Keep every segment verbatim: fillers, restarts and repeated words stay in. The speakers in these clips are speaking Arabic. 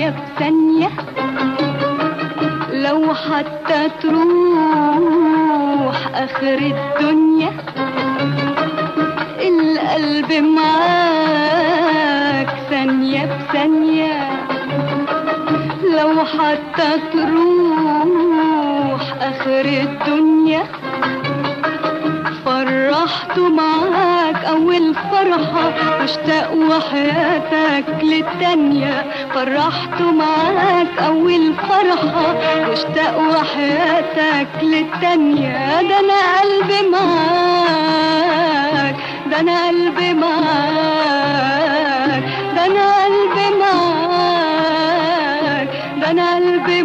ثانية بثانية، لو حتى تروح آخر الدنيا القلب معاك ثانية بثانية، لو حتى تروح آخر الدنيا فرحته معاك أول فرحة واشتاقوا حياتك للتانية، فرحته معاك أول فرحة واشتاقوا حياتك للتانية. ده أنا قلبي معاك، ده أنا قلبي معاك، ده أنا قلبي معاك، ده أنا قلبي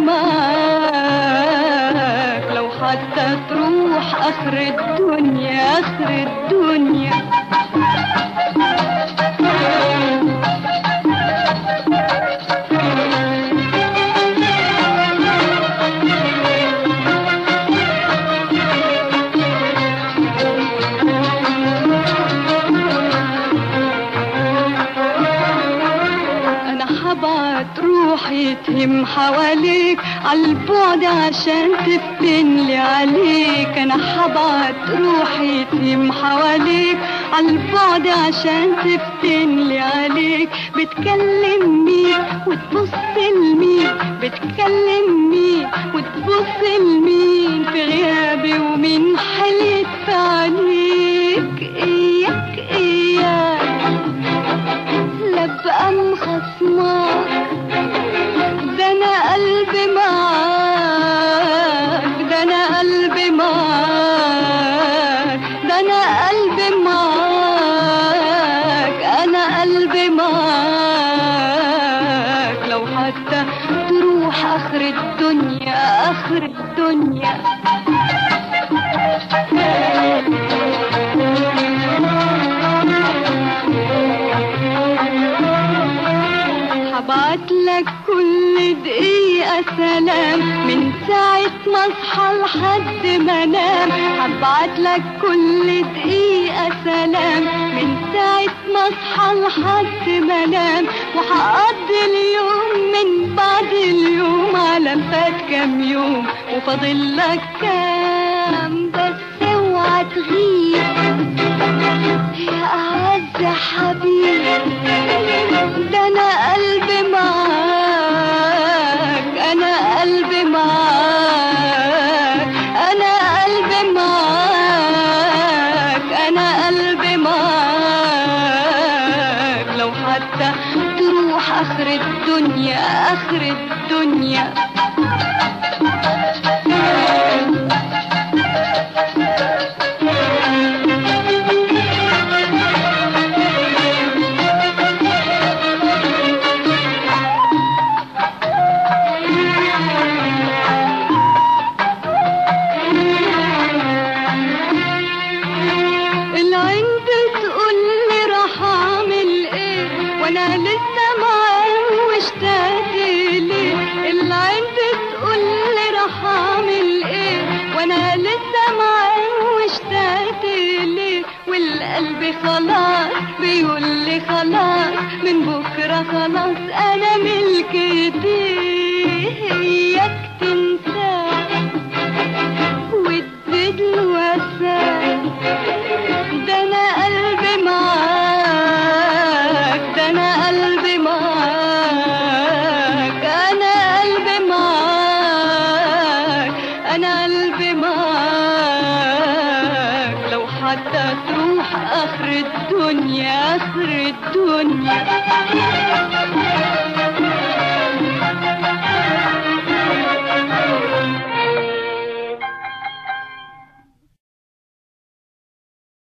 معاك، لو حتى تروح آخر الدنيا آخر الدنيا. هبعت روحي تهم حواليك عالبعد عشان تفتنلي عليك، انا هبعت روحي تهم حواليك عالبعد عشان تفتنلي عليك. بتكلم مين وتبص لمين، بتكلم مين وتبص لمين في غيابي ومين حليت في عليك. اياك اياك لا بقى مخصمك، ده انا قلبي معاك، ده انا قلبي معاك، ده انا قلبي معاك، انا قلبي معاك، لو حتى تروح اخر الدنيا اخر الدنيا. هبعتلك كل دقيقة سلام من ساعة ما اصحى لحد ما انام، هبعتلك كل دقيقة سلام من ساعة ما اصحى لحد ما انام، وهقضي اليوم من بعد اليوم على فات كام يوم وفاضلك كام. بس اوعى تغيب يا أعز حبيب، ده أنا قلبي معاك، أنا قلبي معاك، أنا قلبي معاك، أنا قلبي معاك، لو حتى تروح آخر الدنيا آخر الدنيا. وانا لسه معاه واشتاق ليه، العين بتقول لي راح اعمل ايه، وانا لسه معاه واشتاق ليه، والقلب خلاص بيقول لي خلاص من بكره خلاص انا ملك ايديه. اياك تنساه وتزيد واساه، ده انا قلبي معاك، ده انا قلبي معاك، انا قلبي معاك، انا قلبي معاك، لو حتى تروح اخر الدنيا اخر الدنيا.